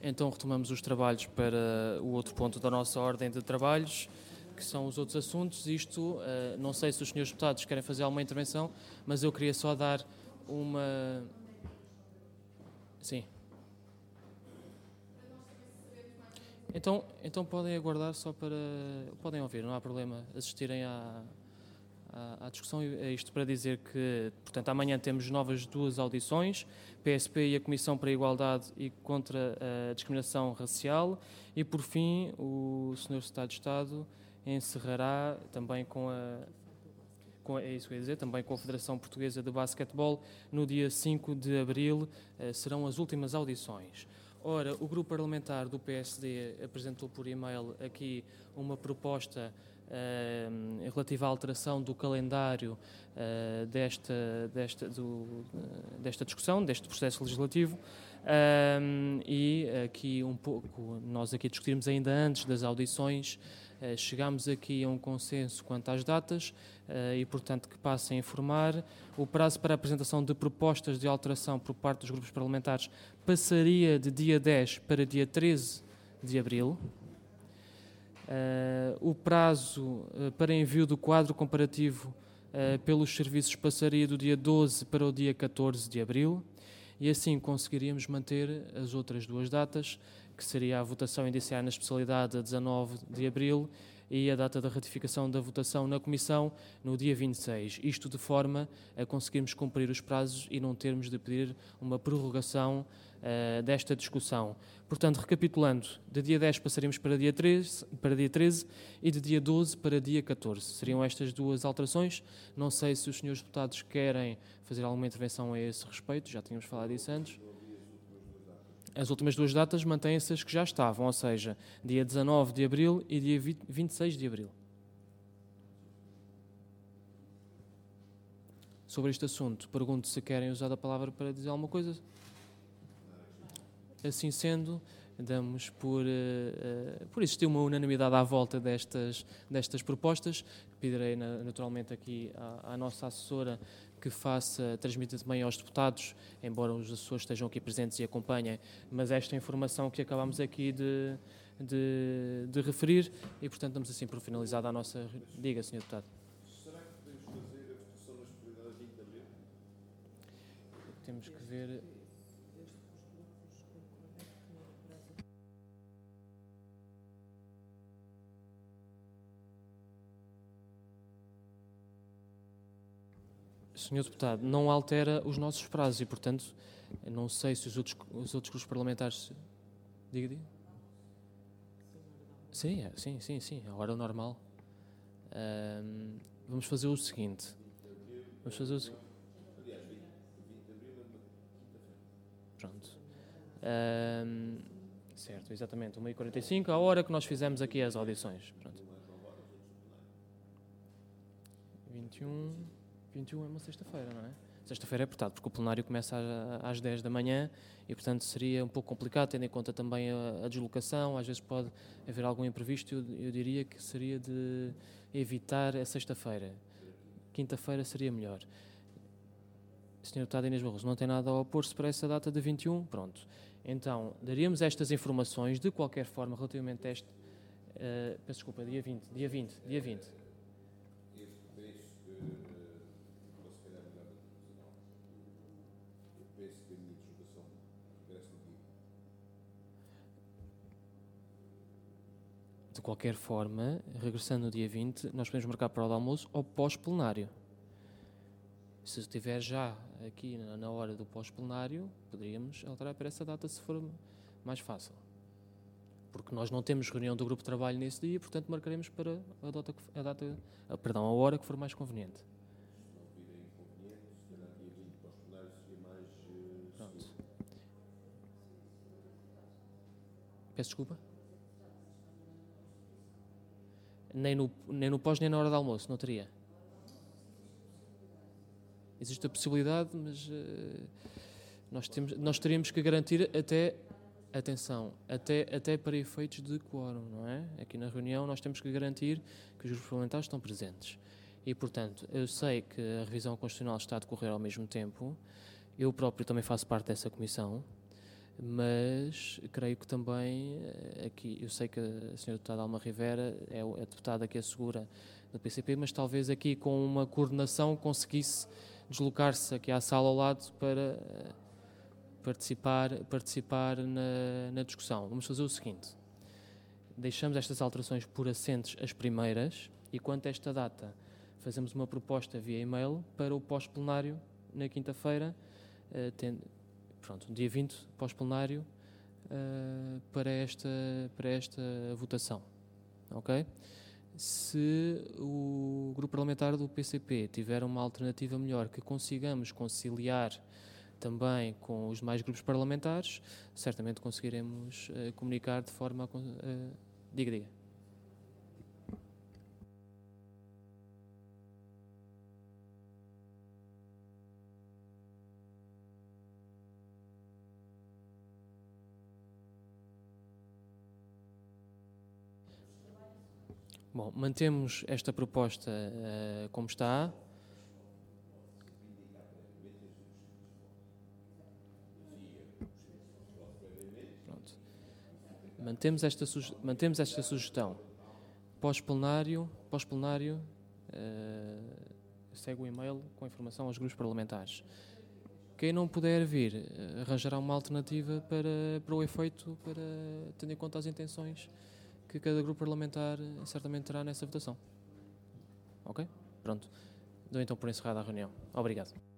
Então retomamos os trabalhos para o outro ponto da nossa ordem de trabalhos, que são os outros assuntos. Isto, não sei se os senhores deputados querem fazer alguma intervenção, mas eu queria só dar uma... Sim. Então podem aguardar só para... Podem ouvir, não há problema, assistirem à discussão. É isto para dizer que, portanto, amanhã temos novas 2 audições, PSP e a Comissão para a Igualdade e contra a Discriminação Racial, e por fim o Sr. Secretário de Estado encerrará também é isso que eu ia dizer, também com a Federação Portuguesa de Basquetebol no dia 5 de abril, serão as últimas audições. Ora, o grupo parlamentar do PSD apresentou por e-mail aqui uma proposta relativa à alteração do calendário desta discussão, deste processo legislativo, e aqui um pouco, nós aqui discutirmos ainda antes das audições, chegámos aqui a um consenso quanto às datas e, portanto, que passo a informar. O prazo para a apresentação de propostas de alteração por parte dos grupos parlamentares passaria de dia 10 para dia 13 de abril. O prazo para envio do quadro comparativo pelos serviços passaria do dia 12 para o dia 14 de abril, e assim conseguiríamos manter as outras 2 datas, que seria a votação indiciar na especialidade a 19 de abril e a data da ratificação da votação na Comissão no dia 26. Isto de forma a conseguirmos cumprir os prazos e não termos de pedir uma prorrogação desta discussão. Portanto, recapitulando, de dia 10 passaríamos para dia 13 e de dia 12 para dia 14. Seriam estas 2 alterações. Não sei se os senhores deputados querem fazer alguma intervenção a esse respeito, já tínhamos falado disso antes. As últimas 2 datas mantêm-se as que já estavam, ou seja, dia 19 de abril e dia 26 de abril. Sobre este assunto, pergunto se querem usar a palavra para dizer alguma coisa. Assim sendo, damos por existir uma unanimidade à volta destas propostas. Pedirei naturalmente aqui à nossa assessora que transmita também aos deputados, embora os assessores estejam aqui presentes e acompanhem, mas esta informação que acabámos aqui de referir, e portanto damos assim por finalizada a nossa... Diga, Sr. Deputado. Será que podemos fazer a votação na especialidade a 20 de abril? Temos que ver... Senhor Deputado, não altera os nossos prazos e, portanto, não sei se os outros grupos parlamentares... Diga. Sim, a hora normal. Vamos fazer o seguinte. Aliás, 20 de abril é uma quinta-feira. Pronto. Certo, exatamente, 1h45, a hora que nós fizemos aqui as audições. Pronto. 21 é uma sexta-feira, não é? Sexta-feira é apertado, porque o plenário começa às 10 da manhã e, portanto, seria um pouco complicado, tendo em conta também a deslocação. Às vezes pode haver algum imprevisto. Eu diria que seria de evitar a sexta-feira. Quinta-feira seria melhor. Sr. Deputado Inês Barroso, não tem nada a opor-se para essa data de 21? Pronto. Então, daríamos estas informações, de qualquer forma, relativamente a este... peço desculpa, dia 20. Eu penso que posso calhar melhor da televisão. Eu penso que a minha deslocação regressa no dia. De qualquer forma, regressando no dia 20, nós podemos marcar para o almoço ou pós-plenário. Se estiver já aqui na hora do pós-plenário, poderíamos alterar para essa data se for mais fácil. Porque nós não temos reunião do grupo de trabalho nesse dia, portanto marcaremos para a hora que for mais conveniente. Se não virem inconveniente, se calhar dia 20 para os plenários seria mais Pronto. Peço desculpa? Nem no pós nem na hora do almoço, não teria? Existe a possibilidade, mas nós teríamos que garantir até para efeitos de quórum, não é? Aqui na reunião nós temos que garantir que os grupos parlamentares estão presentes. E, portanto, eu sei que a revisão constitucional está a decorrer ao mesmo tempo, eu próprio também faço parte dessa comissão, Mas creio que também aqui, eu sei que a senhora deputada Alma Rivera é a deputada que assegura do PCP, mas talvez aqui com uma coordenação conseguisse deslocar-se aqui à sala ao lado para participar na discussão. Vamos fazer o seguinte: deixamos estas alterações por assentes as primeiras e quanto a esta data fazemos uma proposta via e-mail para o pós-plenário na quinta-feira, dia 20, pós-plenário, para esta votação. Ok? Se o grupo parlamentar do PCP tiver uma alternativa melhor que consigamos conciliar também com os demais grupos parlamentares, certamente conseguiremos comunicar de forma a... Diga. Bom, mantemos esta proposta como está. Pronto. Mantemos esta sugestão. Pós-plenário, segue o e-mail com a informação aos grupos parlamentares. Quem não puder vir, arranjará uma alternativa para o efeito, para tendo em conta as intenções que cada grupo parlamentar certamente terá nessa votação. Ok? Pronto. Dou então por encerrada a reunião. Obrigado.